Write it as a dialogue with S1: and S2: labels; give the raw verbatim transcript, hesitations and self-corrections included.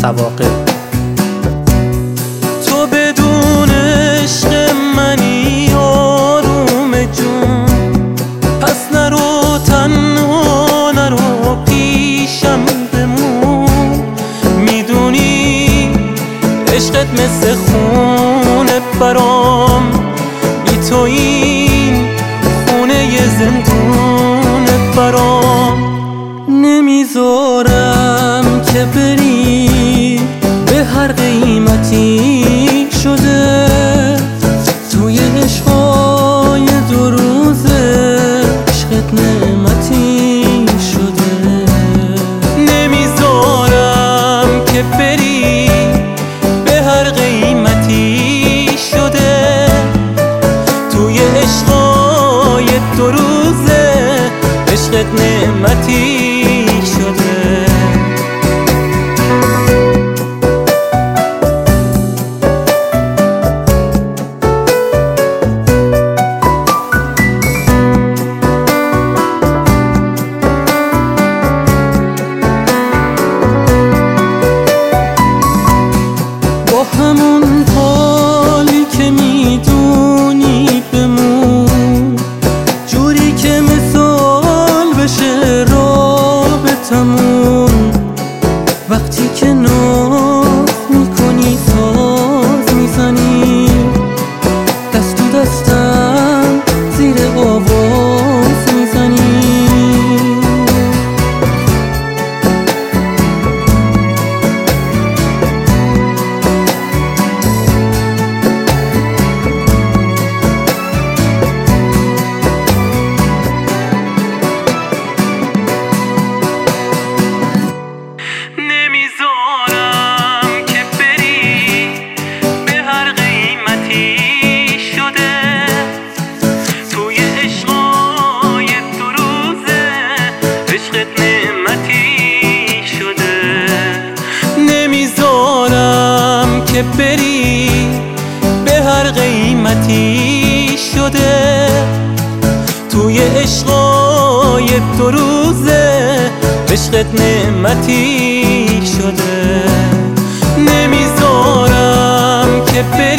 S1: عواقب.
S2: تو بدون عشق منی آروم جون، پس نرو تنها نرو پیشم بمون. میدونی عشقت مثل خونه برام، بی تو این خونه ی زندونه برام. نمیذارم که بری به هر قیمتی شده، توی عشقای دو روزه عشقت نعمتی شده. نمیذارم که بری به هر قیمتی شده، توی عشقای دو روزه عشقت نعمتی شده. با همون حالی که میدونی بمون، جوری که مثال بشه رابطمون. وقتی که ناز میکنی ساز میزنی، دست تو دستم زیر آواز میزنی. نمیذارم که بری به هر قیمتی شده، توی عشقای دو روزه عشقت نعمتی شده. نمیذارم که بری به هر قیمتی شده، توی عشقای دو روزه عشقت نعمتی شده. نمیذارم که بری